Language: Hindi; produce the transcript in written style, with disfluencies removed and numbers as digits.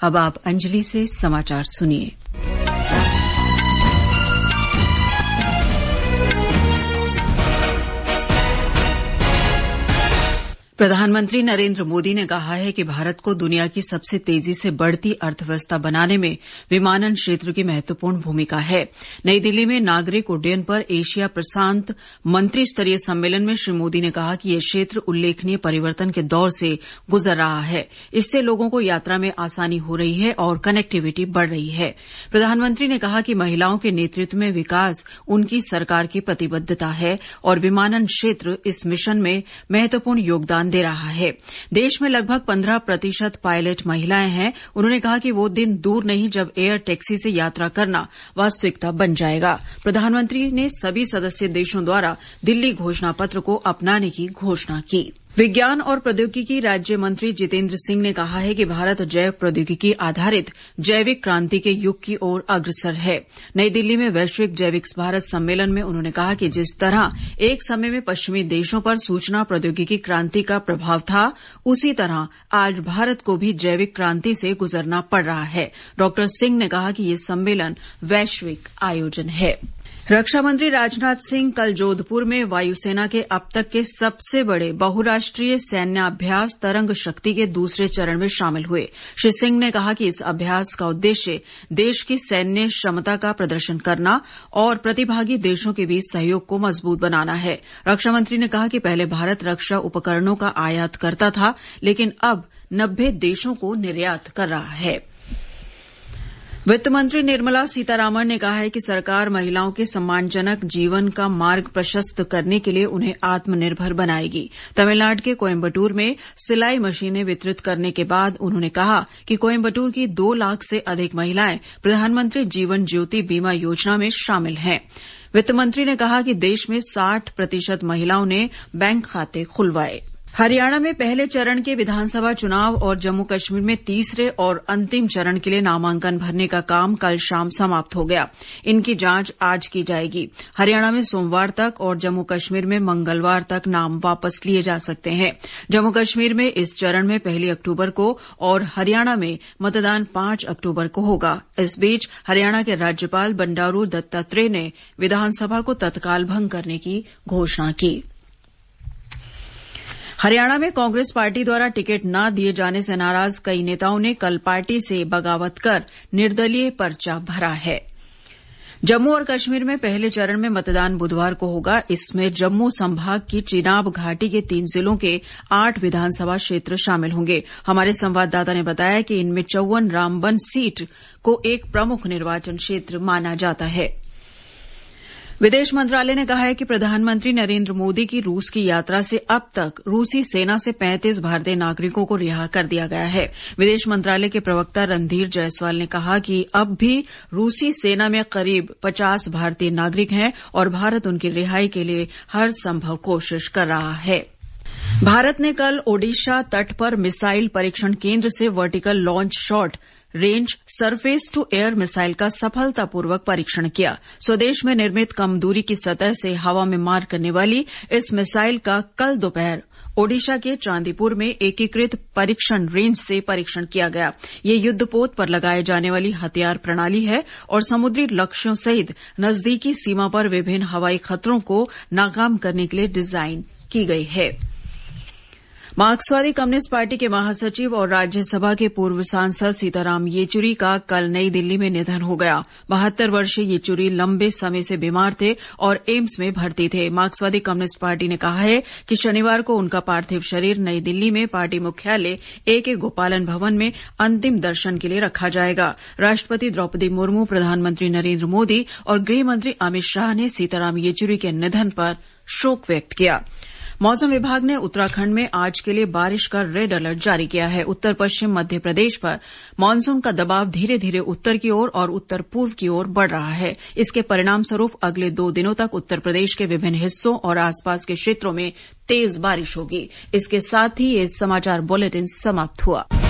अब आप अंजलि से समाचार सुनिए। प्रधानमंत्री नरेंद्र मोदी ने कहा है कि भारत को दुनिया की सबसे तेजी से बढ़ती अर्थव्यवस्था बनाने में विमानन क्षेत्र की महत्वपूर्ण भूमिका है। नई दिल्ली में नागरिक उड्डयन पर एशिया प्रशांत मंत्री स्तरीय सम्मेलन में श्री मोदी ने कहा कि यह क्षेत्र उल्लेखनीय परिवर्तन के दौर से गुजर रहा है। इससे लोगों को यात्रा में आसानी हो रही है और कनेक्टिविटी बढ़ रही है। प्रधानमंत्री ने कहा कि महिलाओं के नेतृत्व में विकास उनकी सरकार की प्रतिबद्धता है और विमानन क्षेत्र इस मिशन में महत्वपूर्ण योगदान दे रहा है। देश में लगभग 15% पायलट महिलाएं हैं। उन्होंने कहा कि वो दिन दूर नहीं जब एयर टैक्सी से यात्रा करना वास्तविकता बन जाएगा। प्रधानमंत्री ने सभी सदस्य देशों द्वारा दिल्ली घोषणा पत्र को अपनाने की घोषणा की। विज्ञान और प्रौद्योगिकी राज्य मंत्री जितेंद्र सिंह ने कहा है कि भारत जैव प्रौद्योगिकी आधारित जैविक क्रांति के युग की ओर अग्रसर है। नई दिल्ली में वैश्विक जैविक भारत सम्मेलन में उन्होंने कहा कि जिस तरह एक समय में पश्चिमी देशों पर सूचना प्रौद्योगिकी क्रांति का प्रभाव था, उसी तरह आज भारत को भी जैविक क्रांति से गुजरना पड़ रहा है। डॉ सिंह ने कहा कि ये सम्मेलन वैश्विक आयोजन है। रक्षा मंत्री राजनाथ सिंह कल जोधपुर में वायुसेना के अब तक के सबसे बड़े बहुराष्ट्रीय सैन्याभ्यास तरंग शक्ति के दूसरे चरण में शामिल हुए। श्री सिंह ने कहा कि इस अभ्यास का उद्देश्य देश की सैन्य क्षमता का प्रदर्शन करना और प्रतिभागी देशों के बीच सहयोग को मजबूत बनाना है। रक्षा मंत्री ने कहा कि पहले भारत रक्षा उपकरणों का आयात करता था, लेकिन अब 90 देशों को निर्यात कर रहा है। वित्त मंत्री निर्मला सीतारामन ने कहा है कि सरकार महिलाओं के सम्मानजनक जीवन का मार्ग प्रशस्त करने के लिए उन्हें आत्मनिर्भर बनाएगी। तमिलनाडु के कोयम्बटूर में सिलाई मशीनें वितरित करने के बाद उन्होंने कहा कि कोयम्बटूर की 2 लाख से अधिक महिलाएं प्रधानमंत्री जीवन ज्योति बीमा योजना में शामिल हैं। वित्त मंत्री ने कहा कि देश में 60% महिलाओं ने बैंक खाते खुलवाए। हरियाणा में पहले चरण के विधानसभा चुनाव और जम्मू कश्मीर में तीसरे और अंतिम चरण के लिए नामांकन भरने का काम कल शाम समाप्त हो गया। इनकी जांच आज की जाएगी। हरियाणा में सोमवार तक और जम्मू कश्मीर में मंगलवार तक नाम वापस लिए जा सकते हैं। जम्मू कश्मीर में इस चरण में 1 अक्टूबर को और हरियाणा में मतदान 5 अक्टूबर को होगा। इस बीच हरियाणा के राज्यपाल बंडारू दत्तात्रेय ने विधानसभा को तत्काल भंग करने की घोषणा की। हरियाणा में कांग्रेस पार्टी द्वारा टिकट न दिए जाने से नाराज कई नेताओं ने कल पार्टी से बगावत कर निर्दलीय पर्चा भरा है। जम्मू और कश्मीर में पहले चरण में मतदान बुधवार को होगा। इसमें जम्मू संभाग की चिनाब घाटी के 3 जिलों के 8 विधानसभा क्षेत्र शामिल होंगे। हमारे संवाददाता ने बताया कि इनमें 54 रामबन सीट को एक प्रमुख निर्वाचन क्षेत्र माना जाता है। विदेश मंत्रालय ने कहा है कि प्रधानमंत्री नरेंद्र मोदी की रूस की यात्रा से अब तक रूसी सेना से 35 भारतीय नागरिकों को रिहा कर दिया गया है। विदेश मंत्रालय के प्रवक्ता रणधीर जायसवाल ने कहा कि अब भी रूसी सेना में करीब 50 भारतीय नागरिक हैं और भारत उनकी रिहाई के लिए हर संभव कोशिश कर रहा है। भारत ने कल ओडिशा तट पर मिसाइल परीक्षण केंद्र से vertical launch short range surface to air missile का सफलतापूर्वक परीक्षण किया। स्वदेश में निर्मित कम दूरी की सतह से हवा में मार करने वाली इस मिसाइल का कल दोपहर ओडिशा के चांदीपुर में एकीकृत परीक्षण रेंज से परीक्षण किया गया। ये युद्धपोत पर लगाए जाने वाली हथियार प्रणाली है और समुद्री लक्ष्यों सहित नजदीकी सीमा पर विभिन्न हवाई खतरों को नाकाम करने के लिए डिजाइन की गई है। मार्क्सवादी कम्युनिस्ट पार्टी के महासचिव और राज्यसभा के पूर्व सांसद सीताराम येचुरी का कल नई दिल्ली में निधन हो गया। 72 वर्षीय येचुरी लंबे समय से बीमार थे और एम्स में भर्ती थे। मार्क्सवादी कम्युनिस्ट पार्टी ने कहा है कि शनिवार को उनका पार्थिव शरीर नई दिल्ली में पार्टी मुख्यालय AK गोपालन भवन में अंतिम दर्शन के लिए रखा जाएगा। राष्ट्रपति द्रौपदी मुर्मू, प्रधानमंत्री नरेंद्र मोदी और गृहमंत्री अमित शाह ने सीताराम येचुरी के निधन पर शोक व्यक्त किया। मौसम विभाग ने उत्तराखंड में आज के लिए बारिश का रेड अलर्ट जारी किया है। उत्तर पश्चिम मध्य प्रदेश पर मानसून का दबाव धीरे धीरे उत्तर की ओर और उत्तर पूर्व की ओर बढ़ रहा है। इसके परिणामस्वरूप अगले 2 दिनों तक उत्तर प्रदेश के विभिन्न हिस्सों और आसपास के क्षेत्रों में तेज बारिश होगी। इसके साथ ही ये समाचार बुलेटिन समाप्त हुआ।